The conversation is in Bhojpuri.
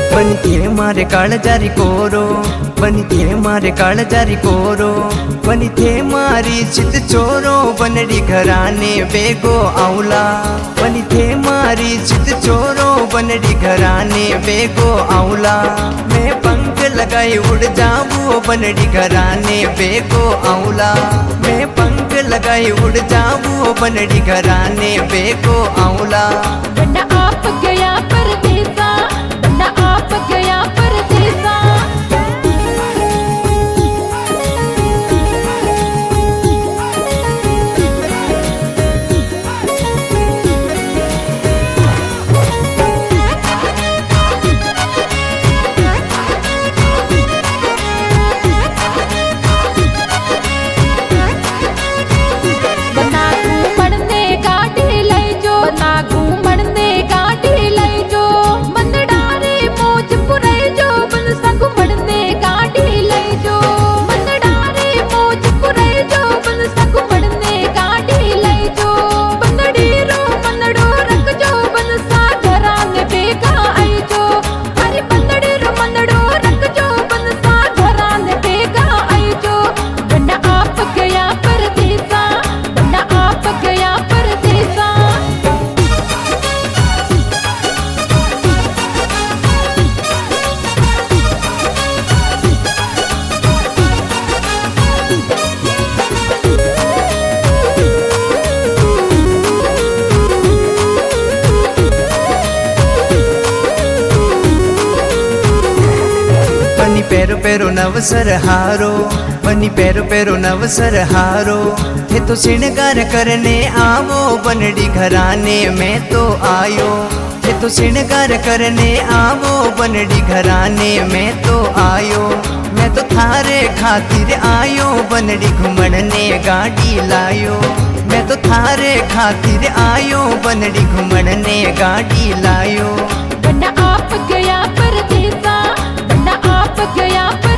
बनके मारे काल जारी कोरो, बनके मारे काल जारी कोरो, बनी थे मारी चित चोरो, बनड़ी घराने बेगो आउला। बनी थे मारी चित चोरो, बनड़ी घराने बेगो आउला। मैं पंख लगाए उड़ जाऊँ, बनड़ी घराने बेगो आउला। मैं पंख लगाए उड़ जाऊँ, बनड़ी घराने बेगो आउला। बंडा आप गया परदेसा, बंडा आप गया परदेसा। बनी पैरो पैरो नवसर हारो, बनी पैरो पैरो नवसर हारो। थे तो श्रृंगार करने आवो, बनड़ी घराने में तो आयो। थे तो श्रृंगार करने आवो, बनड़ी घराने में तो आयो। मैं तो थारे खातिर आयो, बनड़ी घुमड़ने गाड़ी लायो। मैं तो थारे खातिर आयो, बनड़ी घुमड़ने गाड़ी लायो। बंडा आप गया परदेसा, बंडा आप गया।